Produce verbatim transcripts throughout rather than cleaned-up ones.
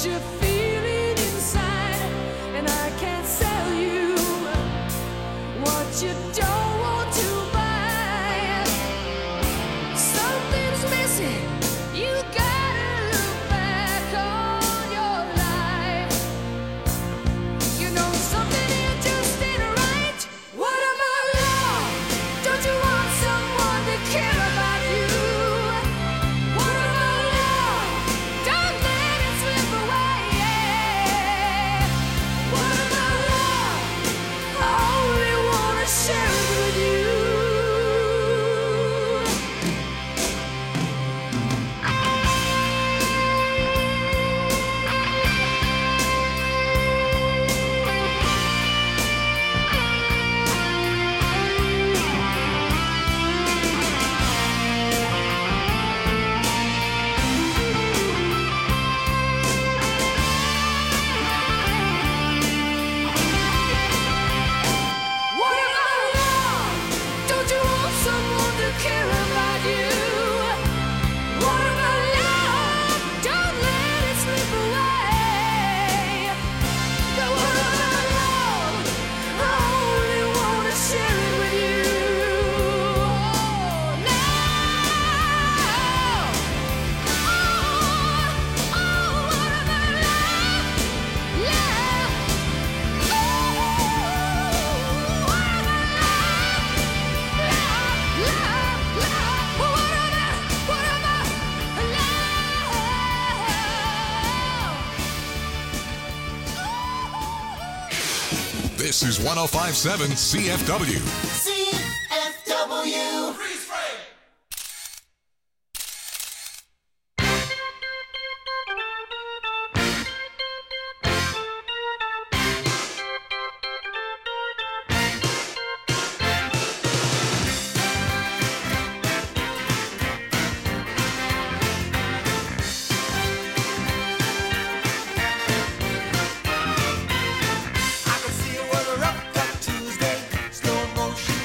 This is one oh five point seven C F W. C F W. Freeze frame. I can see a weather up that Tuesday, slow motion.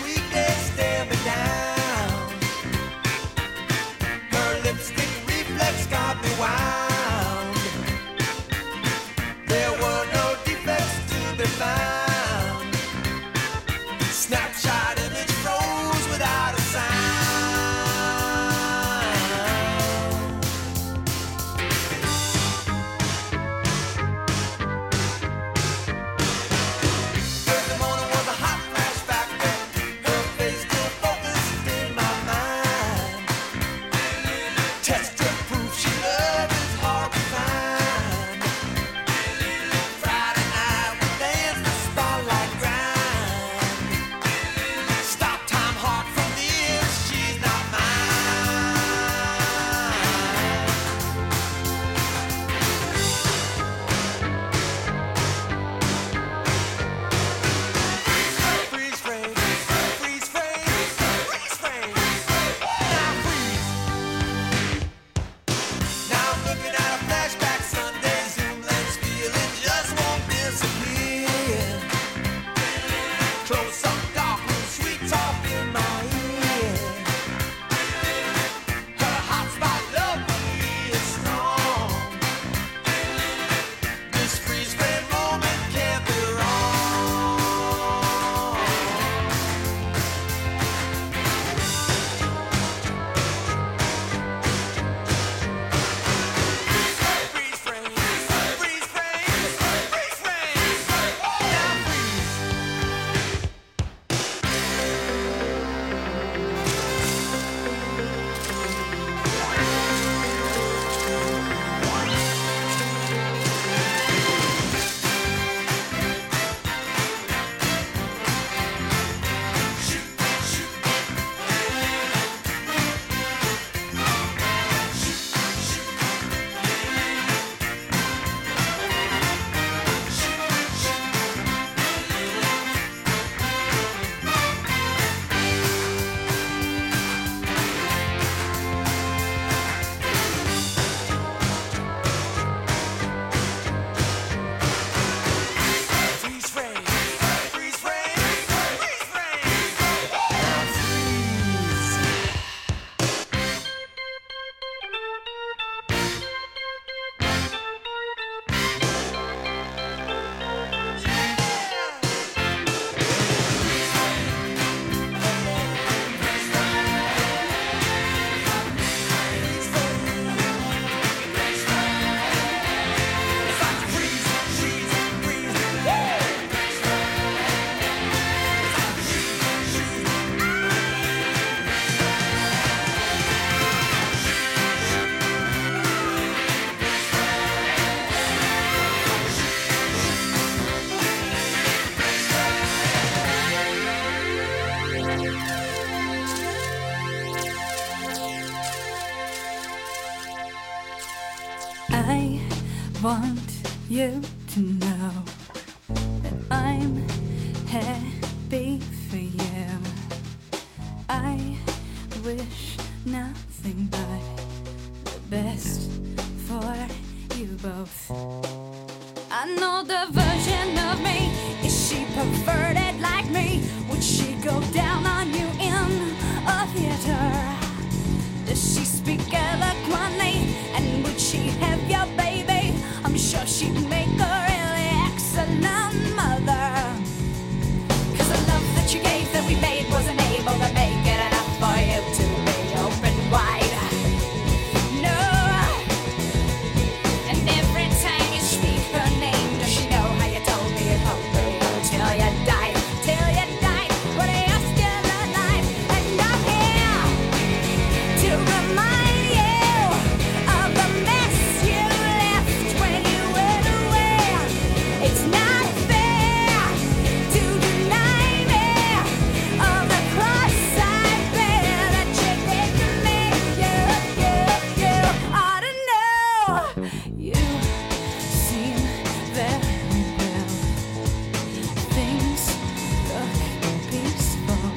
I want you to know that I'm happy for you. I wish nothing but the best for you both. I know the version of me. Is she perverted like me? Would she go down on you in a theater? Does she speak eloquently? And would she have your baby? I'm sure she'd make a really excellent mother. Cause the love that you gave that we made wasn't able to make it enough for you to be open wide. No. And every time you speak her name, does she know how you told me you'd hold me until you died? Till you died, but you're still alive. And I'm here to remind you of the mess you left when you went away. It's not fair to deny me of the cross I bear that you did to me. You, you, you ought to know. You seem very well. Things look peaceful.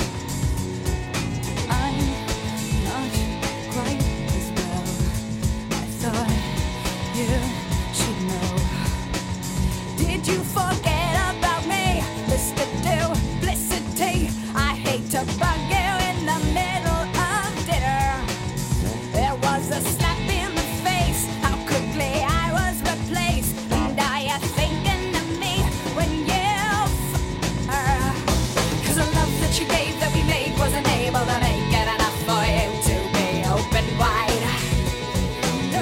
I'm not quite as well. I thought you should know. Did you forget about me, Mister Duplicity? I hate to bug you in the middle of dinner. There was a slap in the face, how quickly I was replaced. And are you thinking of me when you f*** her? Cause the love that you gave that we made wasn't able to make it enough for you to be open wide. No.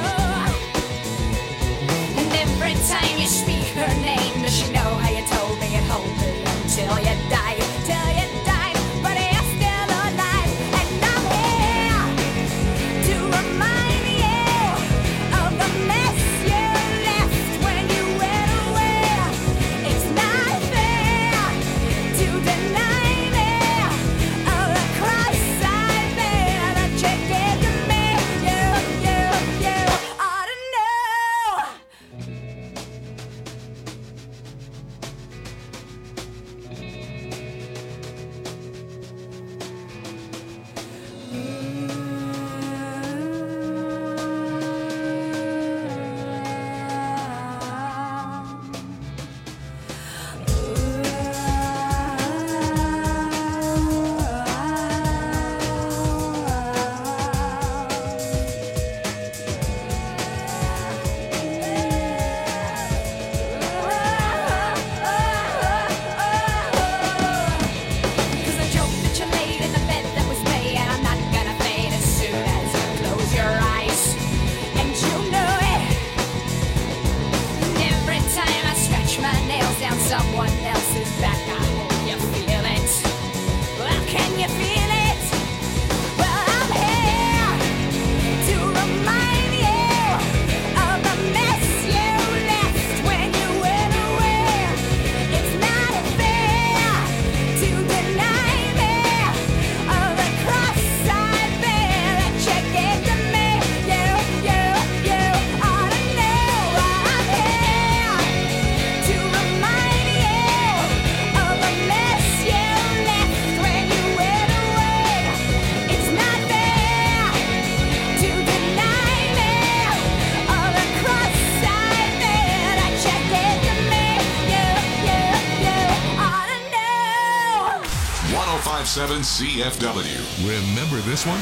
And every time you speak her name, does she know how you told me you'd hold me until you died? Till you died, but you're still alive. And I'm here to remind you of the mess you left when you went away. It's not fair to deny me of the cross I bear that you gave to me. You, you, you ought to know. Cause the joke that you laid in the bed that was me, and I'm not gonna fade as soon as you close your eyes. And you know it. And every time I scratch my nails down someone else's back, I hope you feel it. Well, can you feel it? Well, I'm here to remind you of the mess you left when you went away. It's not fair to deny me of the cross I bear that you gave to me. You, you, you ought to know. I'm here to remind you of the mess you left when you went away. It's not fair to deny me of the cross I bear that you gave to me. You, you, you ought to know. one oh five point seven C F W. Remember this one?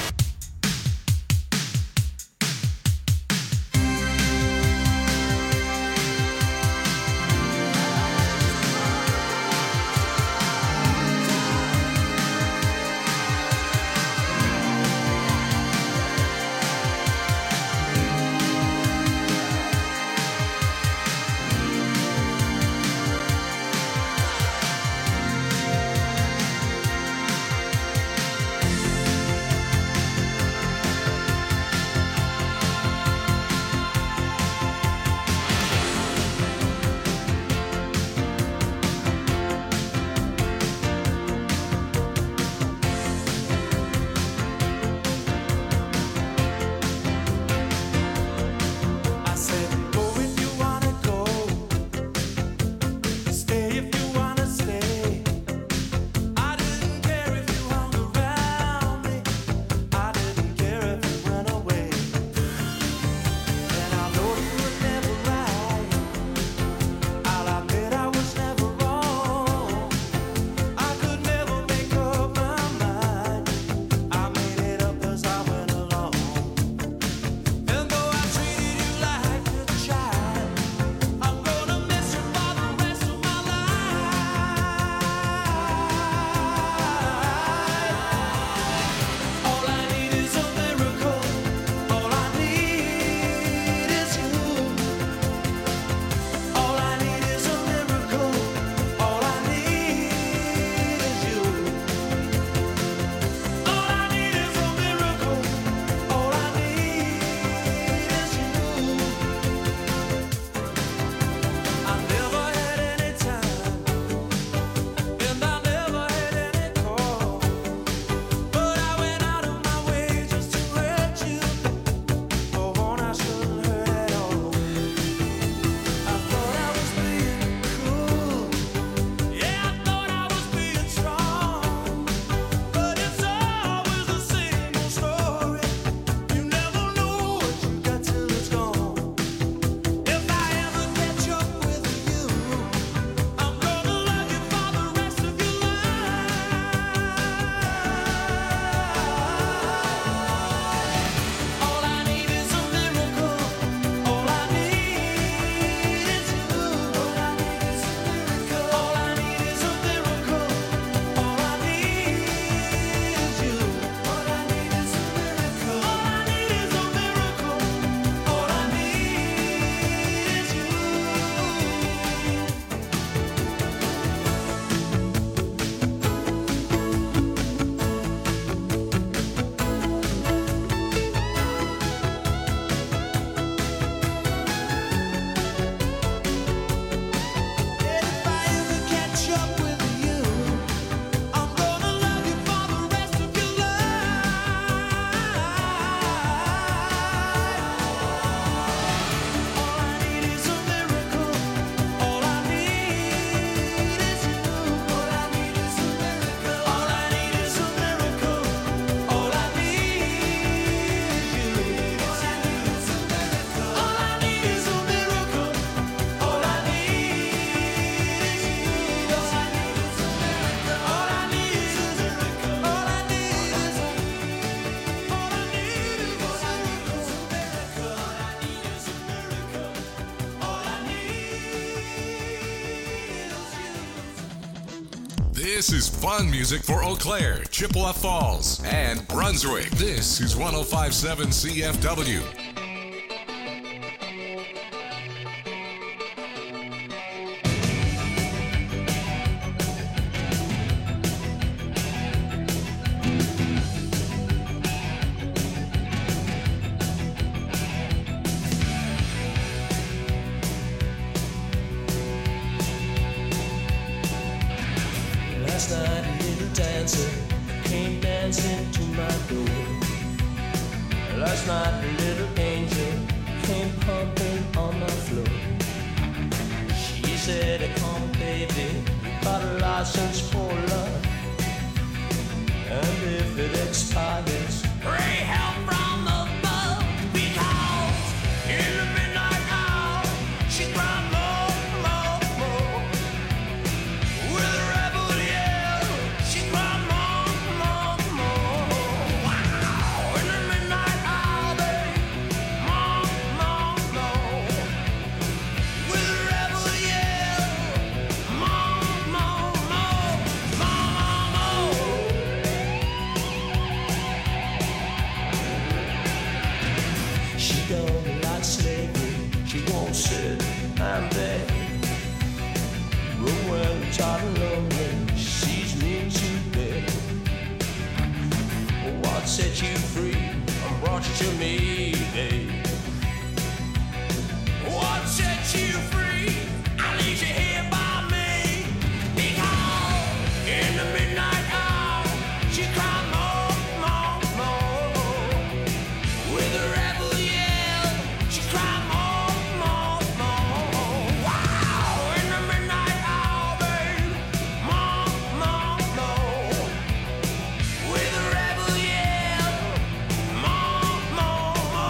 This is fun music for Eau Claire, Chippewa Falls, and Brunswick. This is one oh five point seven C F W. Last night a little dancer came dancing to my door. Last night a little angel came pumping on my floor. She said, come baby, got a license for love, and if it expires, pray help from above, because in the midnight hour she cried more, more, more. With a rebel yell, she cried more, more, more. Wow! In the midnight hour, babe, more, more, more. With a rebel yell, more, more, more, more, more. She don't like slavery, she won't sit and beg. But when tired and lonely, she sees me to bed. What set you free and brought you to me, babe? What set you free? I leave you here by me. Because in the midnight hour, she cried more, more, more. With a rebel yell, she cried more, more, more. Wow! In the midnight hour, babe, more, more, more. With a rebel yell, more, more, more.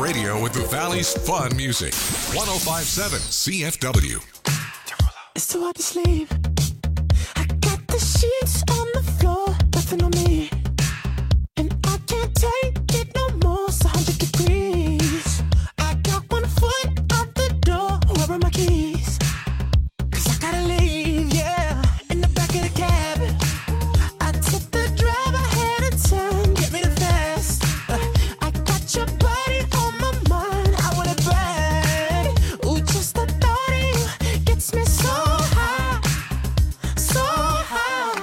radio with the Valley's fun music. one oh five point seven C F W. It's too hard to sleep. I got the sheets on the floor, nothing on me. And I can't take it no more, it's one hundred degrees. I got one foot out the door, where are my keys? Cause I gotta leave, yeah, in the back of the cab. I took the drive ahead of time, get me the fast. Uh, I got your body on my mind, I want it bad. Ooh, just the thought of you gets me so high, so high.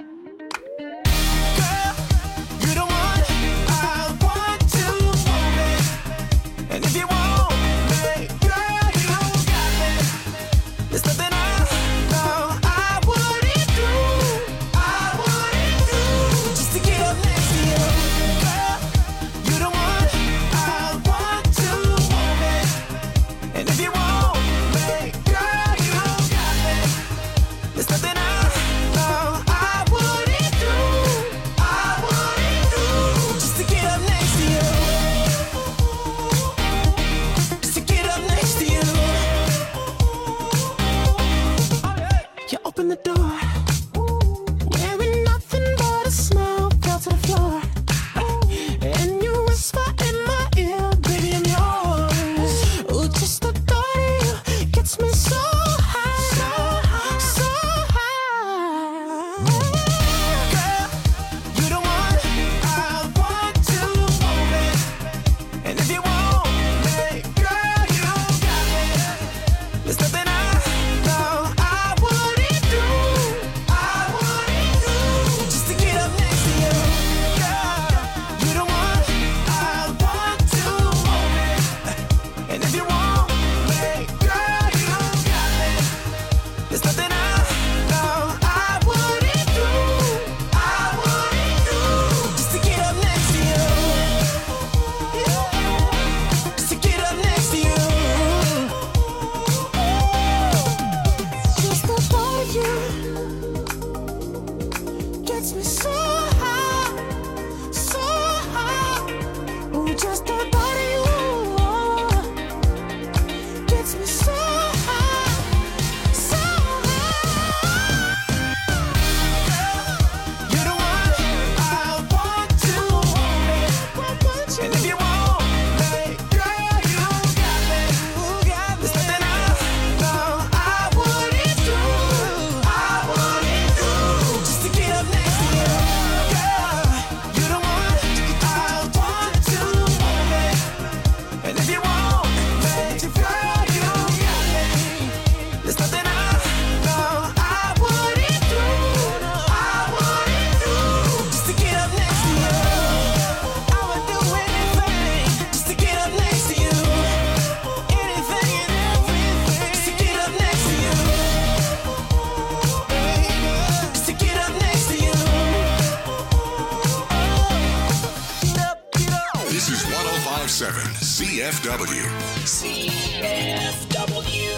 Girl, you the one I want to move it. And if you want me, girl, you got me. There's nothing I know I wouldn't do, I wouldn't do, just to get up next to you. Girl, you the one I want to move it. And if you want me, girl, you got me. There's nothing I know I wouldn't do, I wouldn't do, just to get up next to you. Just to get up next to you. You open the door, wearing nothing but a smile, fell to the floor. And you whisper in my ear, baby, I'm yours. Ooh, just the thought of you gets me so high, so high, so high. Girl, you the one I want to move it. And if you want me, girl, you got me. There's nothing I know I wouldn't do, I wouldn't do, just to get up next to you. Girl, you the one I want to move it. And if you want me, girl, you got me. There's nothing I know I wouldn't do, I wouldn't do, just to get up next to you. Yeah. Just to get up next to you. Just the thought of you gets me so high, so high. Ooh, just the thought of you gets me so high, so high. Girl, you're the one I want to move it. And if you want me, girl, you got me. There's nothing I know I wouldn't do, I wouldn't do, just to get up next to you. Girl, you're the one I want to move it. And if you want me, girl, you got me. There's nothing I know I wouldn't do, I wouldn't do, just to get up next to you. I would do anything just to get up next to you. Anything and everything just to get up next to you. Just to get up next to you. Get up, get up. This is one oh five point seven C F W. C F W.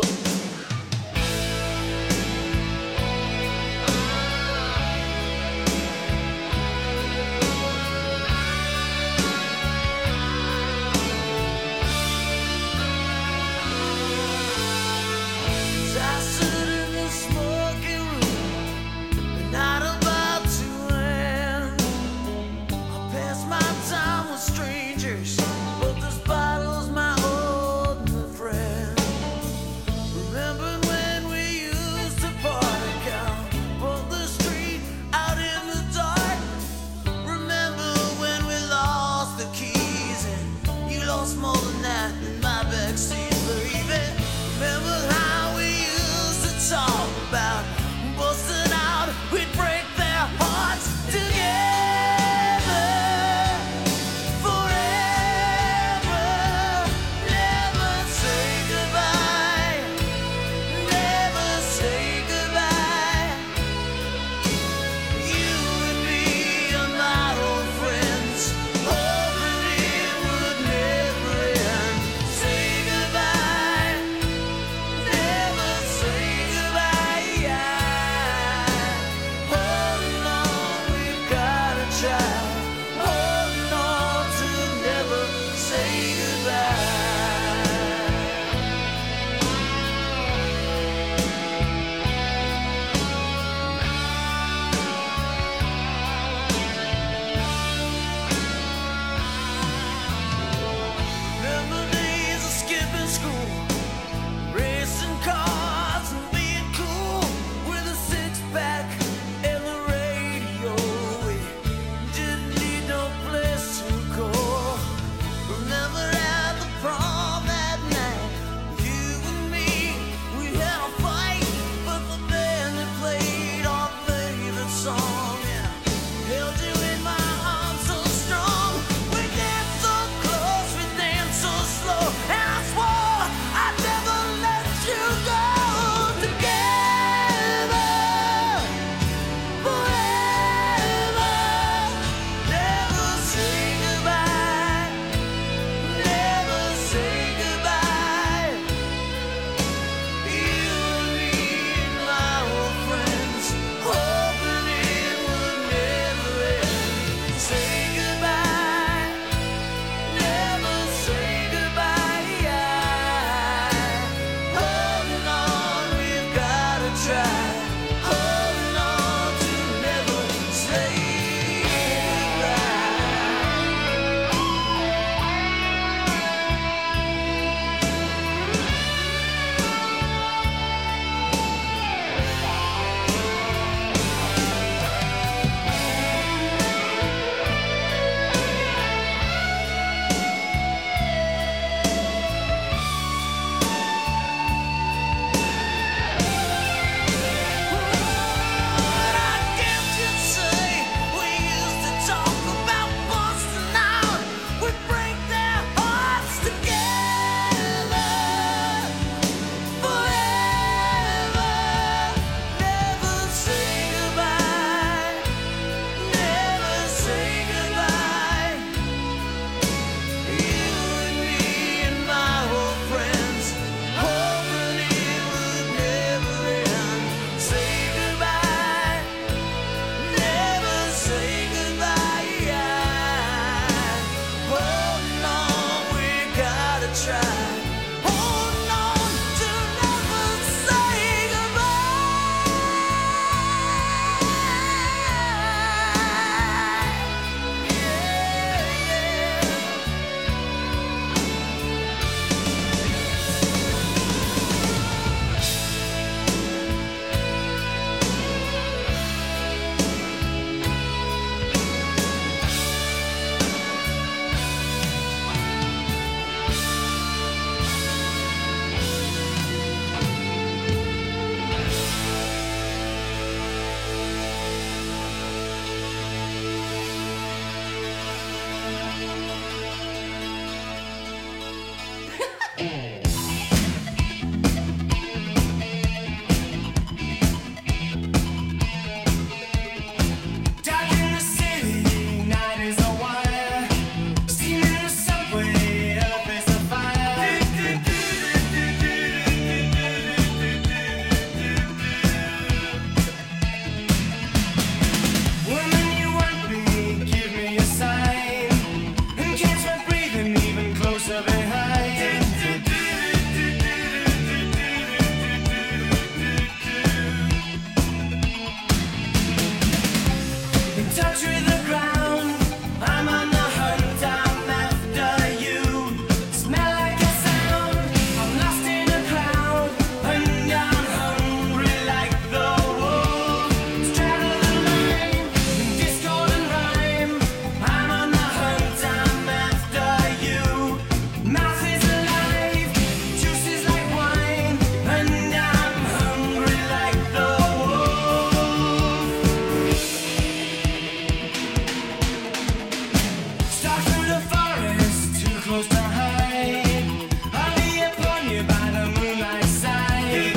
I sit in the smoking room, the night about to end. I pass my time with strangers, but this bottle's my only friend. touch with the ground. I'm on the hunt, I'm after you. Smell like a sound, I'm lost in a cloud. And I'm hungry like the wolf. Straddle the line, discord and rhyme. I'm on the hunt, I'm after you. Mouth is alive, juice is like wine. And I'm hungry like the wolf. Stalk through the forest, too close to hide. I'll be upon you by the moonlight side.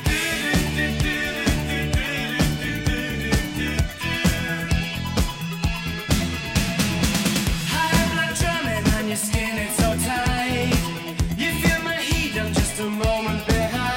High blood drumming on your skin, it's so tight. You feel my heat, I'm just a moment behind.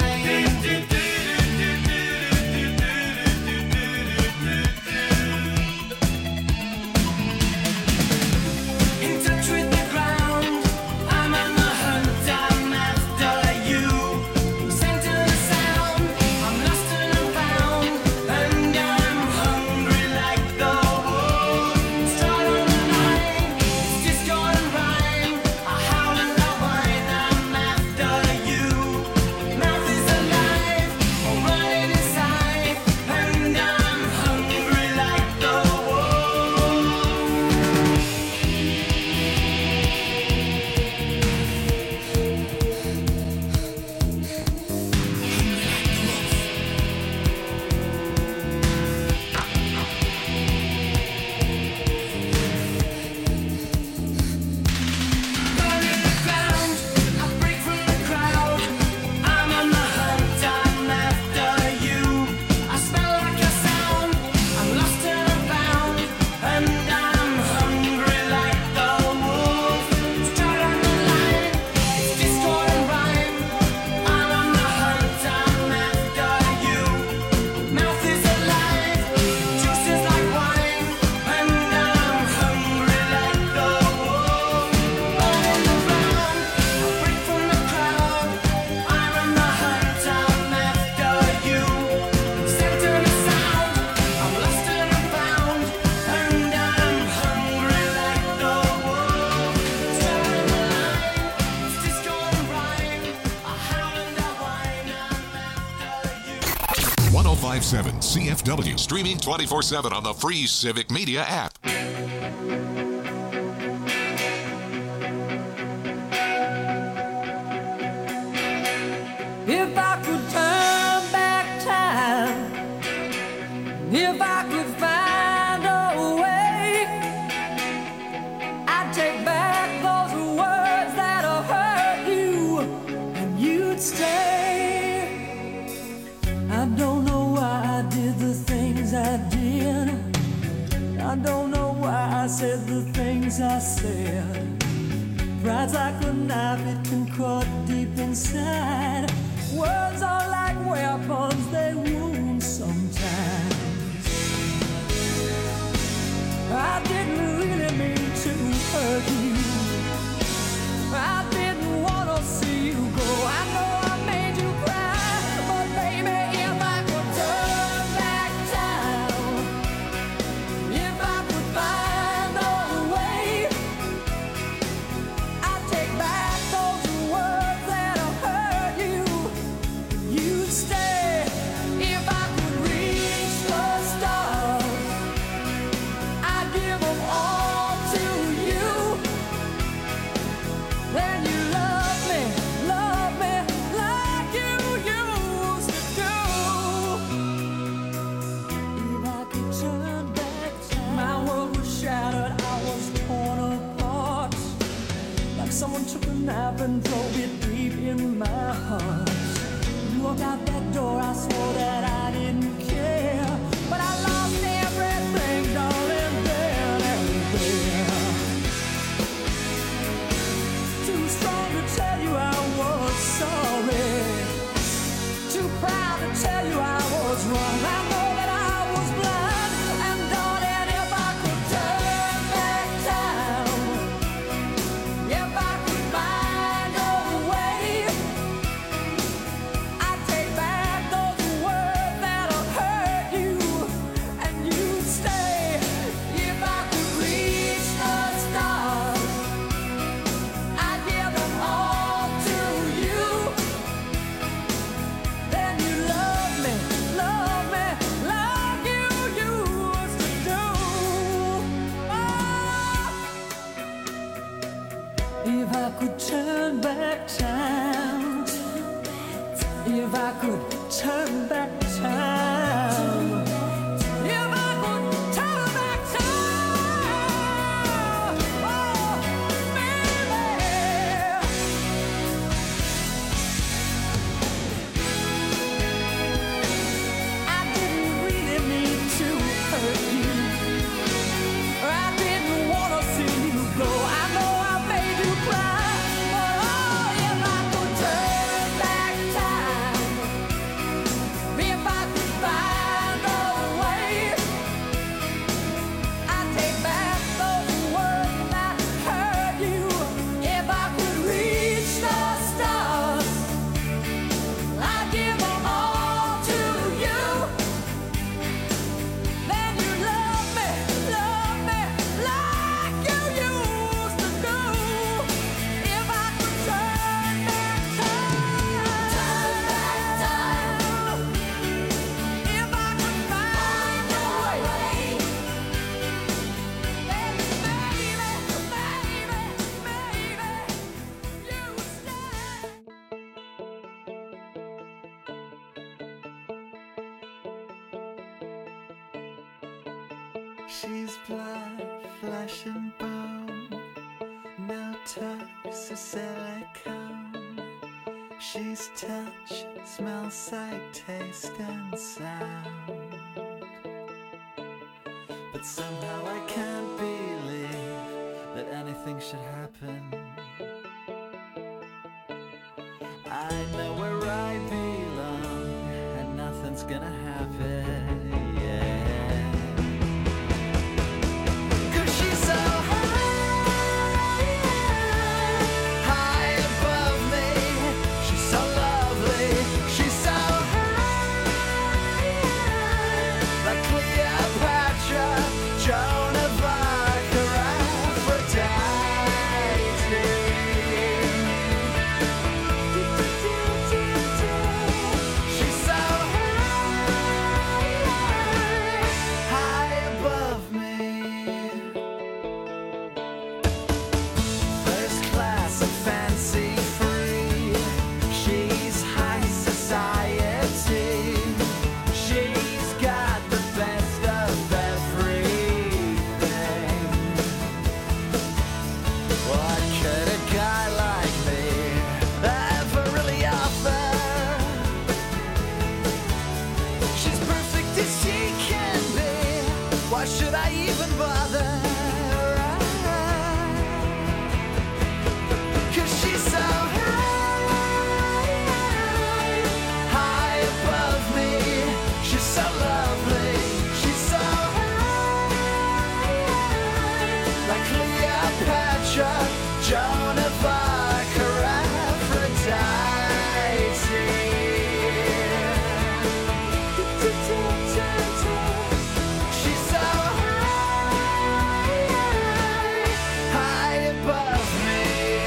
In touch with the ground, I'm on the hunt, I'm after you. Center the sound, I'm lost and I'm found. And I'm hungry like the wolf. Stride on the line, it's discord and rhyme. I howl and I whine, I'm after you. Mouth is alive, I'm running inside. And I'm hungry like the wolf. Burning the ground, I break from the crowd. I'm on the hunt, I'm after you. I smell like a sound, I'm lost and I'm found. And I'm hungry like the wolf. Stride on the line, it's discord and rhyme. I'm on the hunt, I'm after you. Mouth is alive, juice is like wine. And I'm hungry like the wolf. Running around, I break from the crowd. I'm on the hunt, I'm after you. Center the sound, I'm lost and I'm found. And I'm hungry like the wolf. Stride on the line, it's discord and rhyme. I howl and I whine, I'm after you. one oh five point seven C F W, streaming twenty-four seven on the free Civic Media app. If I could turn back time, if I could find a way, I'd take back those words that have hurt you, and you'd stay. I don't know why I did the things I did. I don't know why I said the things I said. Pride's like a knife, it can cut deep inside. Words are like weapons, they wound sometimes. I didn't really mean to hurt you. I didn't want to see you go. I know I made you cry, but baby, if I could turn back time, if I could find a way, I'd take back those words that have hurt you. You'd stay. If I could reach the stars, I'd give them all to you. Then you love me, love me like you used to do. If I could turn back time, my world was shattered, I was torn apart. Like someone took a knife and drove it deep in my heart. You walked out that door, I swore that I didn't care. But I lost everything, darling, then and there. Too strong to tell you I was sorry. Too proud to tell you I was wrong. I know that I was blind. And darling, if I could turn back time, if I could find a way, I'd take back those words She's blood, flesh and bone, no tucks or silicone. She's touch, smell, sight, taste and sound. But somehow I can't believe that anything should happen. I know where I belong and nothing's gonna happen, yeah. 'Cause she's so high, high above me. She's so lovely, she's so high, like Cleopatra, Joan of Arc, or Aphrodite. She's so high, high above me. First class and fancy free. She's high society. She's got the best of everything. What could a guy like me ever really offer? She's perfect as she can be. Why should I even bother? 'Cause she's so high, high above me. She's so lovely. She's so high, like Cleopatra, Joan of Arc, or Aphrodite. She's so high, high above me.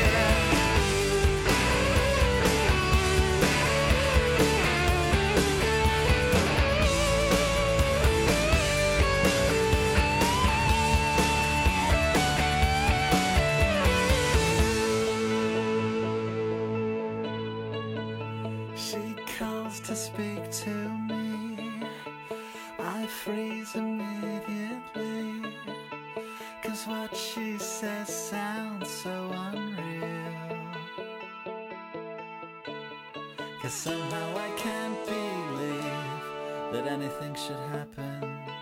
She calls to speak to me. I freeze immediately. 'Cause what she says sounds so unreal. 'Cause somehow I can't believe that anything should happen.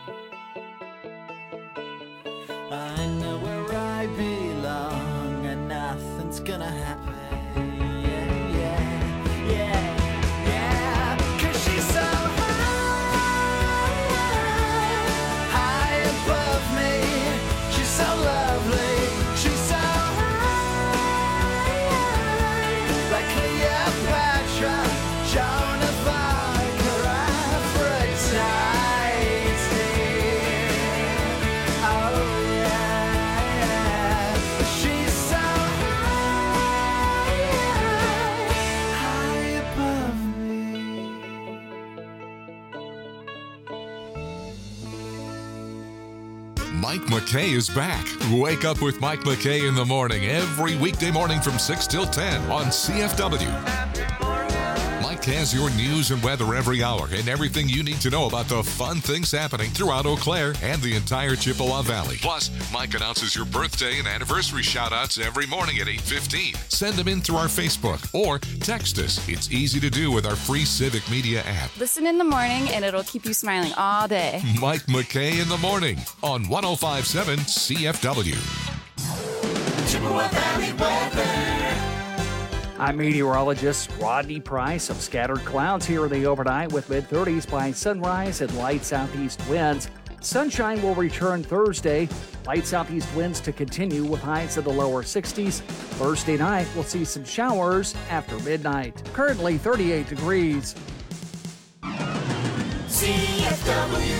I know where I belong and nothing's gonna happen. Yeah, yeah, yeah, yeah. 'Cause she's so high, high above me. She's so lovely. She's so high, like Cleopatra, Joan of Arc, or Aphrodite. Oh yeah, she's so high, high above me. Mike McKay is back. Wake up with Mike McKay in the morning every weekday morning from six till ten on C F W. Mike has your news and weather every hour and everything you need to know about the fun things happening throughout Eau Claire and the entire Chippewa Valley. Plus, Mike announces your birthday and anniversary shout-outs every morning at eight fifteen. Send them in through our Facebook or text us. It's easy to do with our free Civic Media app. Listen in the morning and it'll keep you smiling all day. Mike McKay in the morning on one oh five point seven C F W. Chippewa Valley weather. I'm meteorologist Rodney Price. Some scattered clouds here in the overnight with mid thirties by sunrise and light southeast winds. Sunshine will return Thursday. Light southeast winds to continue with highs in the lower sixties. Thursday night, we'll see some showers after midnight. Currently thirty-eight degrees. C F W.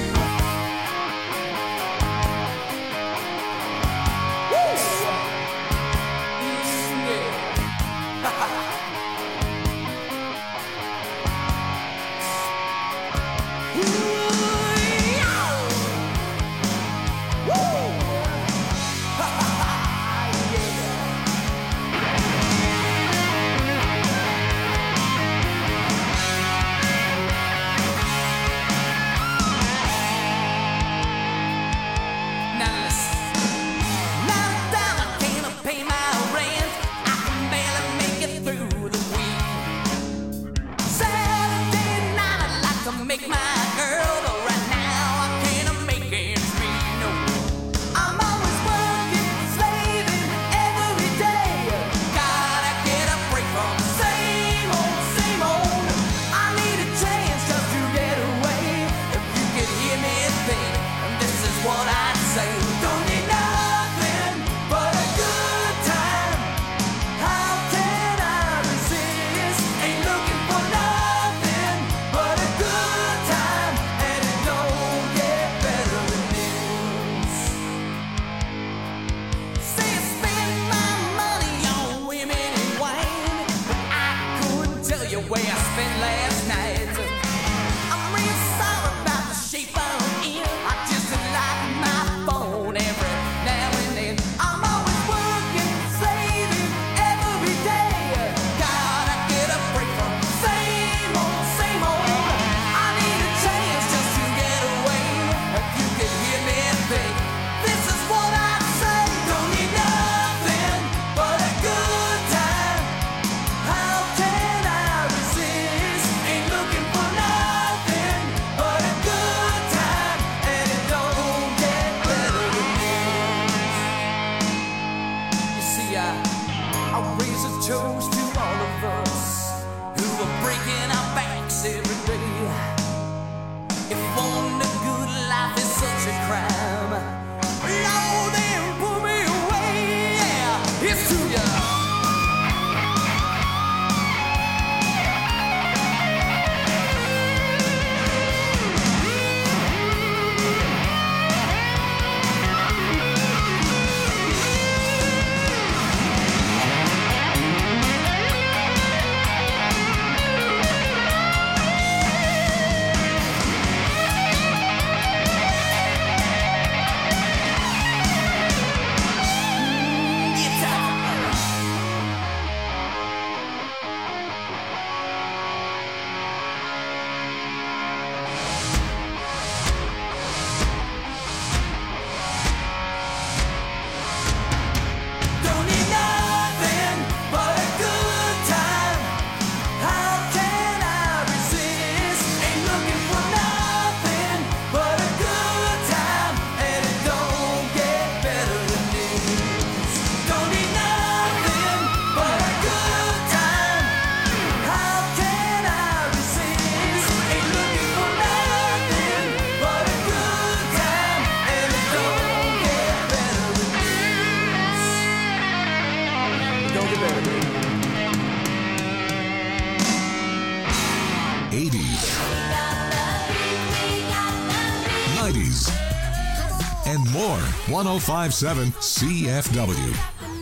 nineties, and more. one oh five point seven C F W.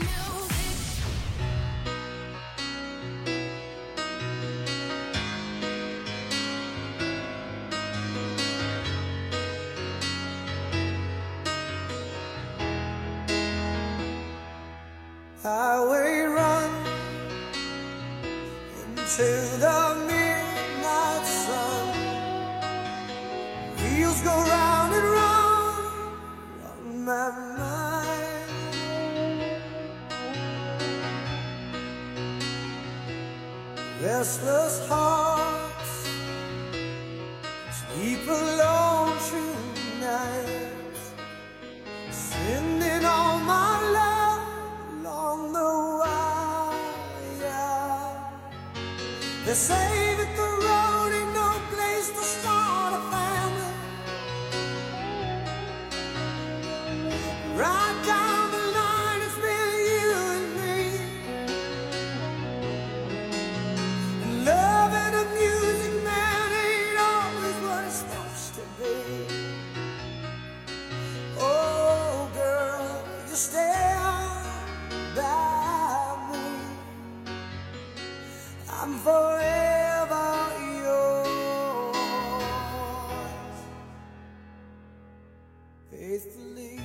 Highway run into the midnight sun. Wheels go round and round on my mind. Restless hearts sleep alone through nights, sending all my love along the wire. They say that the road ain't no place to start a family. Right down the line, it's been you and me. And love and the music, man, ain't always what it's supposed to be. Oh, girl, you stand by me. I'm forever yours, faithfully.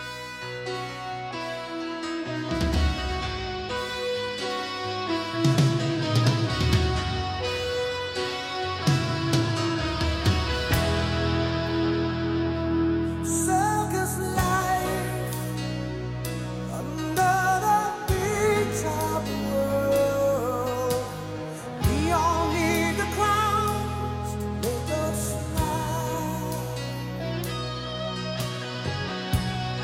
Circus life under the big top world. We all need the clowns to make us smile.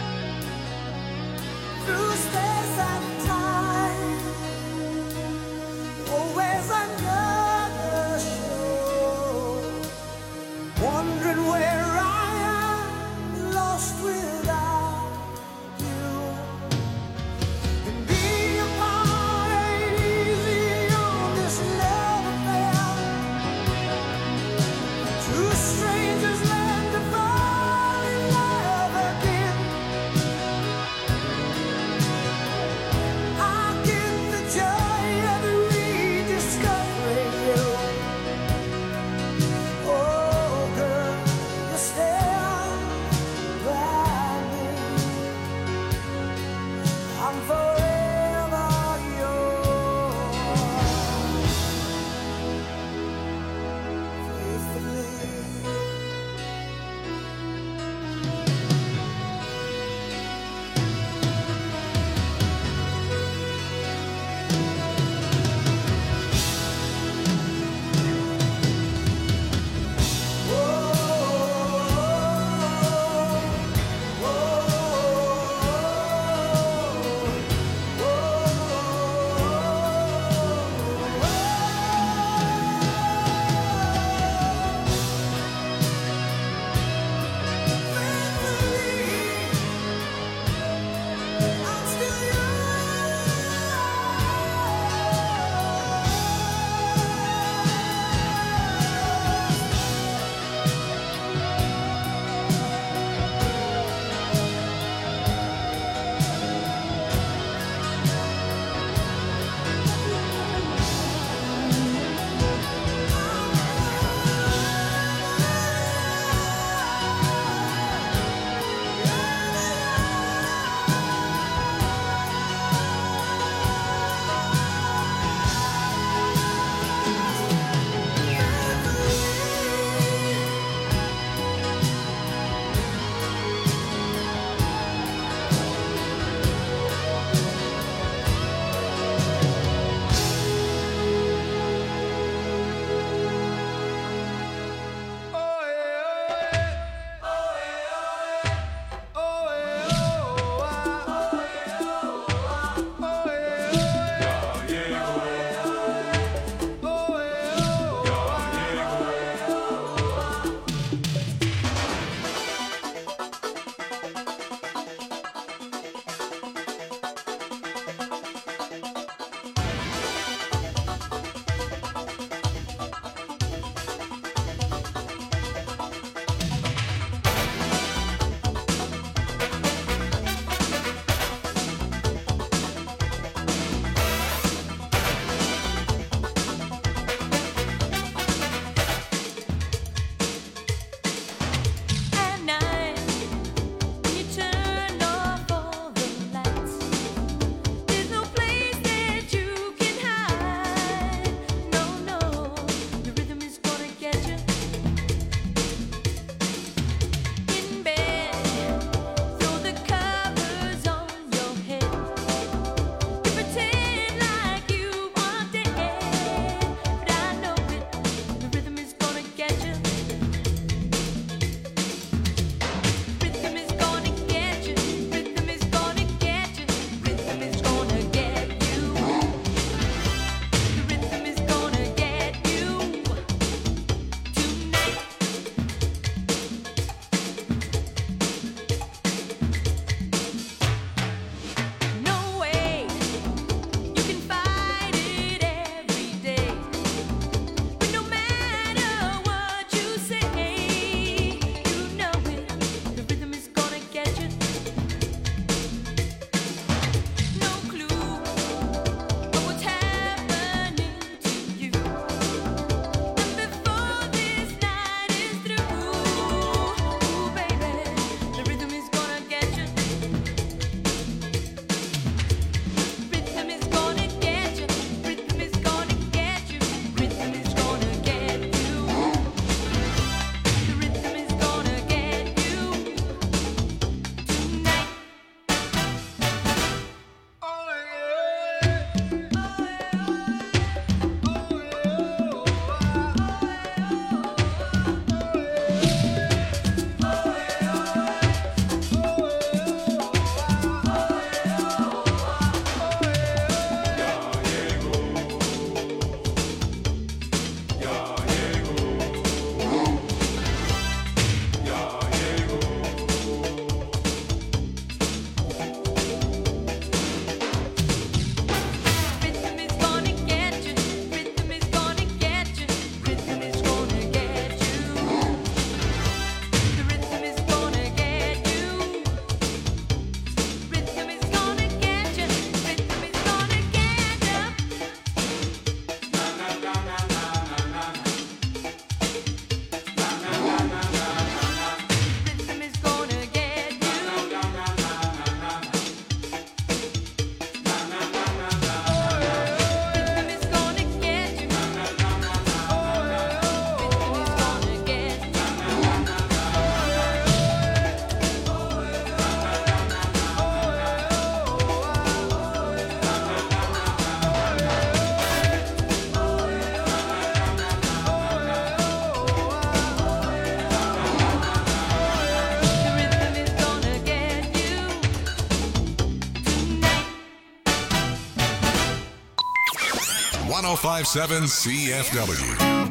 one oh five point seven C F W.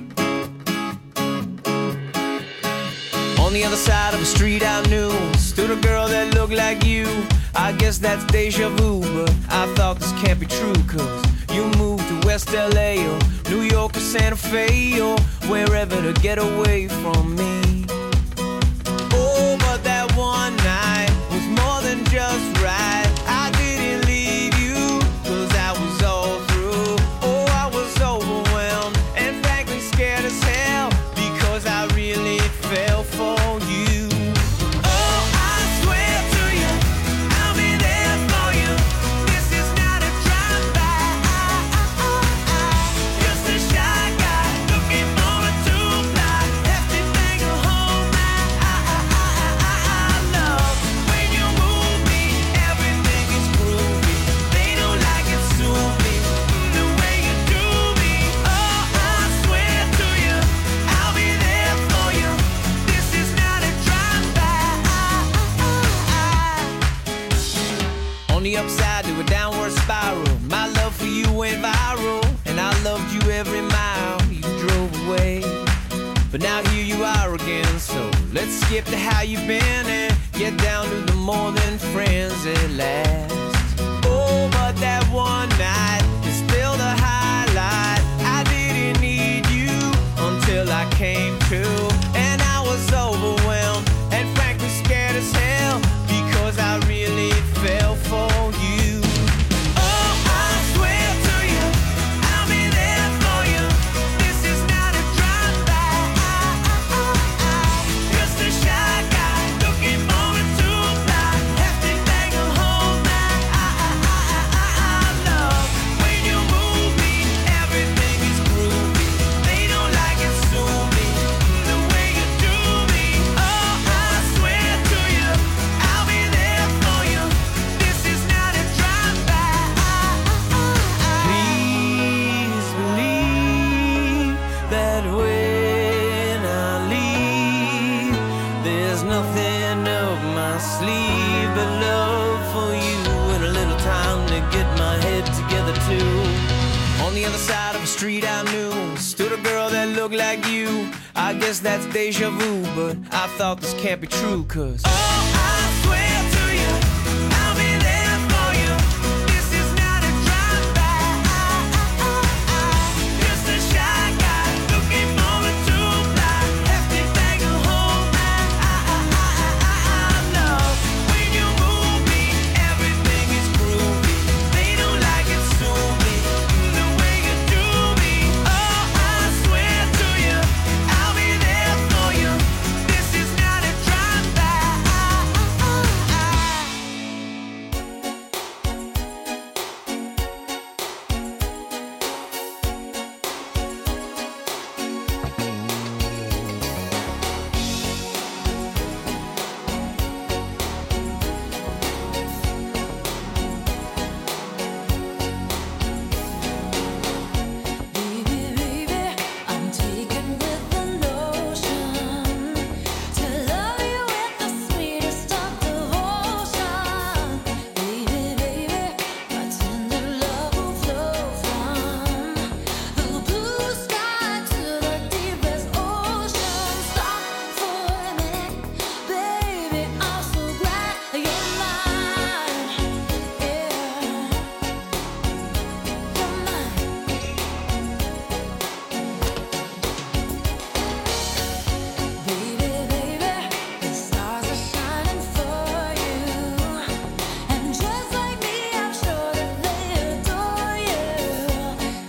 On the other side of the street I knew stood a girl that looked like you. I guess that's deja vu, but I thought this can't be true, cause you moved to West L A or New York or Santa Fe or wherever to get away from me. Oh, but that one night was more than just right. I didn't leave you, cause I was all through. Oh, I was overwhelmed and frankly scared as hell, because I really fell for you. Oh, I swear to you, I'll be there for you. This is not a drive-by. Just a shy guy looking for a two-fly. Hefty thing to hold my love. When you move me, everything is groovy. They don't like it, sue me the way you do me. Oh, I swear to you, I'll be there for you. This is not a drive-by. On the upside to a downward spiral, my love for you went viral, and I loved you every mile you drove away. But now here you are again, so let's skip to how you've been and get down to the more than friends at last. Oh, but that one night is still the highlight. I didn't need you until I came to, and I was overwhelmed and frankly scared as hell, because I really fell for you. Oh, I swear to you, I'll be there for you. This is not a drive-by. Just a shy guy looking for a two-fly. Hefty thing to hold my love. When you move me, everything is groovy. They don't like it, sue me the way you do me. Oh, I swear to you, I'll be there for you. This is not a drive-by. Please believe that when I leave, there's nothing up my sleeve but love for you and a little time to get my head together too. On the other side of the street I knew stood a girl that looked like you. I guess that's deja vu, but I thought this can't be true, cause oh, I